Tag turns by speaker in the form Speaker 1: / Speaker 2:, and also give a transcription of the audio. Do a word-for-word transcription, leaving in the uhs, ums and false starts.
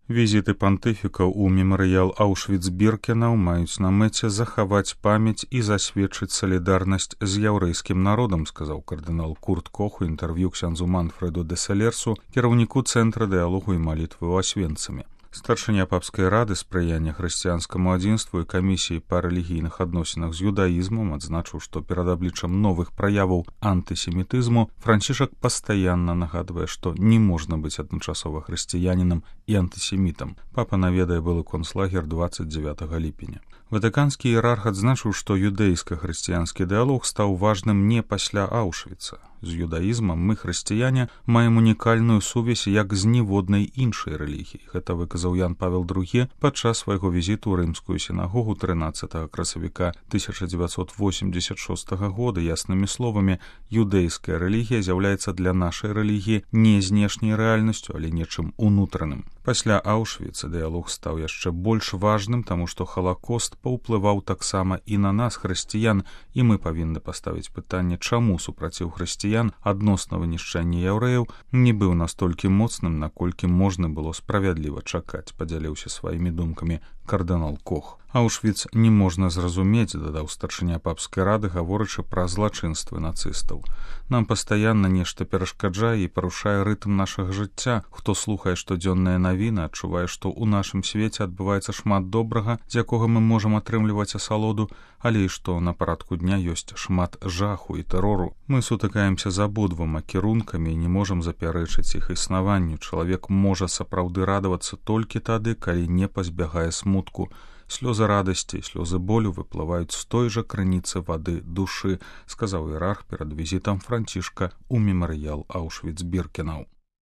Speaker 1: Візіты пантыфікаў у мемарыял Аўшвіц-Біркенаў маюць на мэце захаваць памяць і засведчыць салідарнасць з яўрэйскім народам, сказаў кардынал Курт Кох у інтэрв'ю ксяндзу Манфрэду де Салерсу, кіраўніку цэнтра дыялогу і малітвы ў Асвенцыме. Старшыня папскай рады спрыяння хрысціянскаму адзінству і камісіі па рэлігійных адносінах з юдаізмам адзначыў, што перад абліччам новых праяваў антысемітызму Францішак пастаянна нагадвае, што не можна быць адначасова хрысціянінам і антысемітам. Папа наведае былы концлагер дваццаць дзевятага ліпеня. Ватыканскі іерарх адзначыў, што юдэйска-хрысціянскі дыялог стаў важным не пасля Аўшвіца. З юдаізмам мы, хрысціяне, маем унікальную сувязь як з ніводнай іншай рэлігіяй. Гэта выказаў Ян Павел другі падчас свайго візіту ў рымскую сінагогу трынаццатага красавіка тысяча дзевяцьсот восемьдесят шостага года. Яснымі словамі, юдэйская рэлігія з'яўляецца для нашай рэлігіі не знешняй рэальнасцю, але нечым унутраным. Пасля Аўшвіца дыялог стаў яшчэ больш важным, таму што Халакост паўплываў таксама і на нас, хрысціян, і мы павінны паставіць пытанне, чаму супраціў хрысціян адносна вынішчэння яўрэяў не быў настолькі моцным, наколькі можна было справядліва чакаць, падзяліўся сваімі думкамі кардынал Кох. Аўшвіц не можна зразумець, дадаў старшыня папскай рады, гаворачы пра злачынствы нацыстаў. Нам пастаянна нешта перашкаджае і парушае рытм нашага жыцця. Хто слухае штодзённыя навіны, адчувае, што ў нашым свеце адбываецца шмат добрага, з якога мы можам атрымліваць асалоду, але і што на парадку дня ёсць шмат жаху і тэрору. Мы сутыкаемся з абодвума кірункамі і не можам запярэчыць іх існаванню. Чалавек можа сапраўды радавацца толькі тады, калі не пазбягае смутку. Слёзы радасці, слёзы болю выплываюць з той жа крыніцы вады душы, сказаў іерарх перад візітам Францішка ў мемарыял Аўшвіц-Біркенаў.